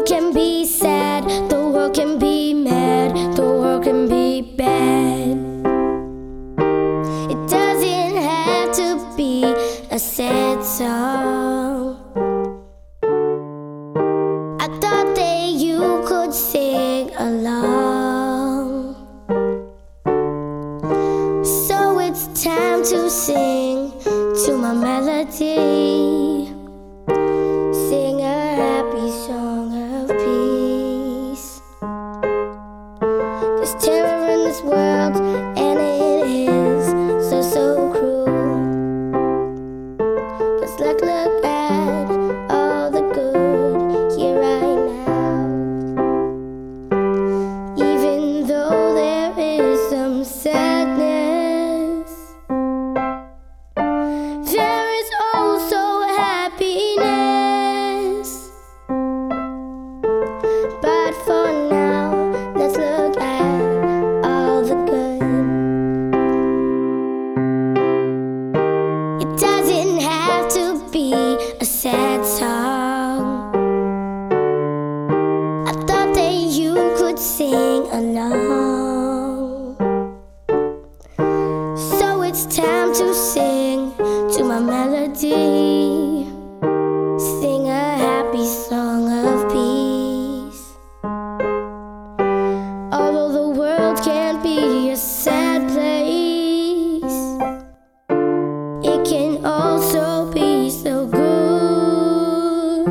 can be sad, the world can be mad, the world can be bad. It doesn't have to be a sad song. I thought that you could sing along, so it's time to sing to my melody. Sing a happy song of peace. There's terror in this world, and it is so cruel. But look at all the good here right now. Even though there is some sadness, there is also happiness. But for now, let's look at all the good. It doesn't have to be a sad song. I thought that you could sing along, so it's time to sing to my melody. Sing a happy song of peace. Although the world can be a sad place, it can also be so good.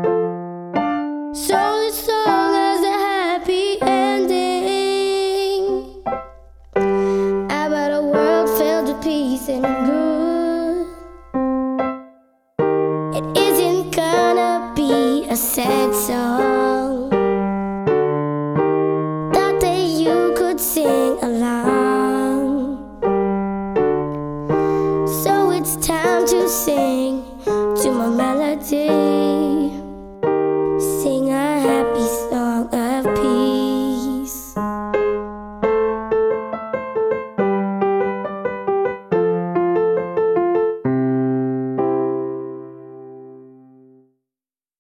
So this song has a happy ending about a world filled with peace and good. It isn't gonna be a sad song. Thought that you could sing along, so it's time to sing to my melody.